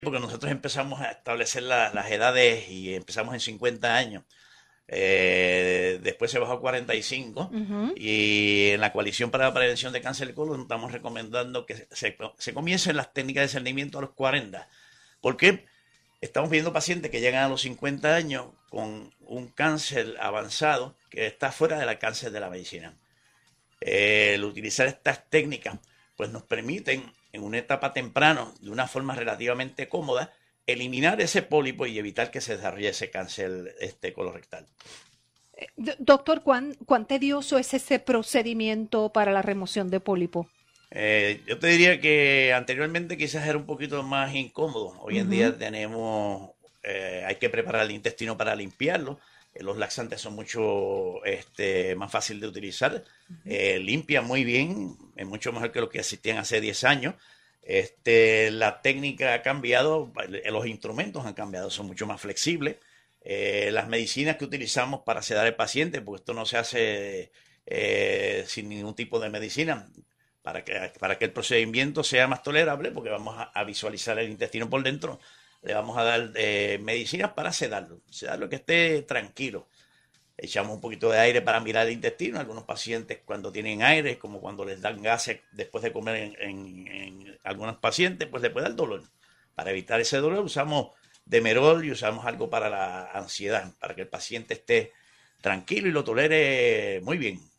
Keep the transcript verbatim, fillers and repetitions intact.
porque nosotros empezamos a establecer la- las edades y empezamos en cincuenta años. Eh, después se bajó a cuarenta y cinco y cinco Ujú. y en la Coalición para la Prevención de Cáncer de Colon estamos recomendando que se, se comiencen las técnicas de discernimiento a los cuarenta. ¿Por qué? Estamos viendo pacientes que llegan a los cincuenta años con un cáncer avanzado que está fuera del alcance de la medicina. Eh, el utilizar estas técnicas pues nos permiten en una etapa temprana, de una forma relativamente cómoda, eliminar ese pólipo y evitar que se desarrolle ese cáncer este, colorectal. D- Doctor, ¿cuán, cuán tedioso es ese procedimiento para la remoción de pólipo? Eh, yo te diría que anteriormente quizás era un poquito más incómodo. Hoy en Ujú. día tenemos, eh, hay que preparar el intestino para limpiarlo. Eh, los laxantes son mucho este, más fáciles de utilizar. Eh, limpia muy bien, es mucho mejor que lo que existían hace diez años. Este, la técnica ha cambiado, eh, los instrumentos han cambiado, son mucho más flexibles. Eh, las medicinas que utilizamos para sedar al paciente, pues esto no se hace eh, sin ningún tipo de medicina para que, para que el procedimiento sea más tolerable, porque vamos a, a visualizar el intestino por dentro, le vamos a dar eh, medicinas para sedarlo, sedarlo que esté tranquilo. Echamos un poquito de aire para mirar el intestino. Algunos pacientes cuando tienen aire, como cuando les dan gases después de comer en, en, en algunos pacientes, pues le puede dar dolor. Para evitar ese dolor usamos Demerol y usamos algo para la ansiedad, para que el paciente esté tranquilo y lo tolere muy bien.